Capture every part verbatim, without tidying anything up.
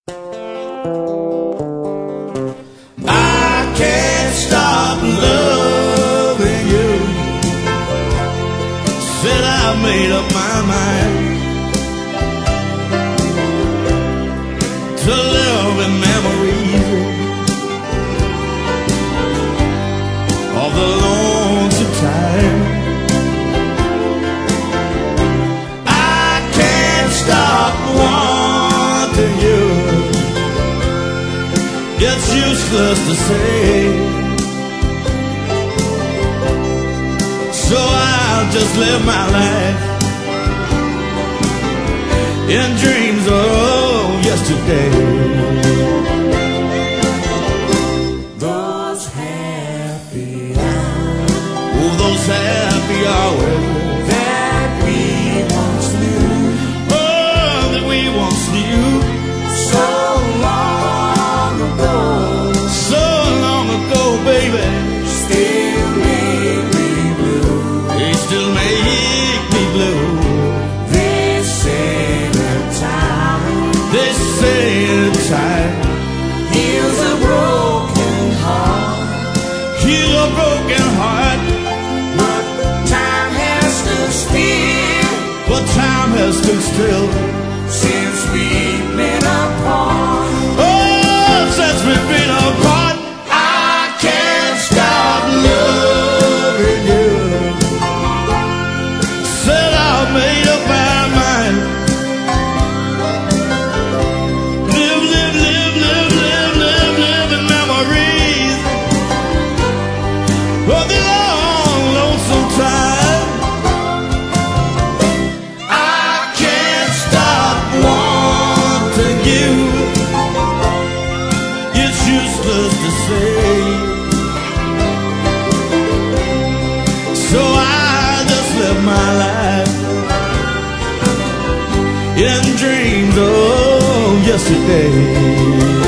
I can't stop loving you. Said I made up my mind to live in memories of the lonesome time. I can't stop wanting you. It's useless to say, so I'll just live my life in dreams of yesterday. Those happy hours, oh, those happy hours that we once knew, oh, that we once knew, so long ago, so long ago, baby, still make me blue. They still make me blue. They say that time, they say that time heals a broken heart, heals a broken heart. But time has stood still, but time has stood still since we've been apart. Oh, since we've been apart. I can't stop loving you. Said I made up my mind. Live, live, live, live, live, live, live in memories of the long, lonesome time. I can't stop wanting you. It's useless to say, so I just live my life in dreams of yesterday.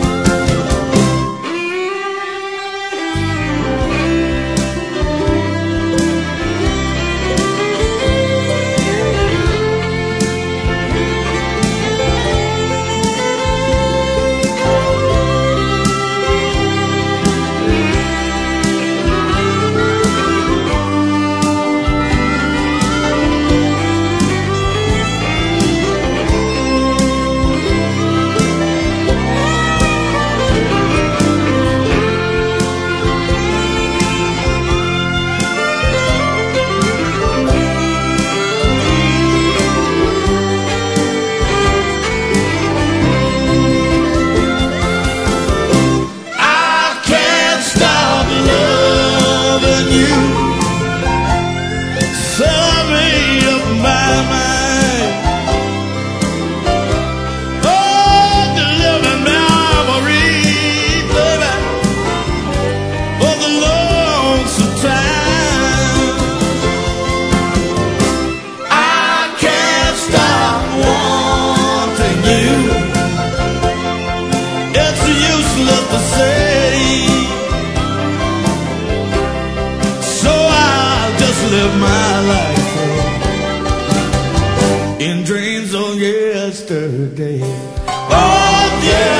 Live my life in dreams of yesterday. Oh yeah.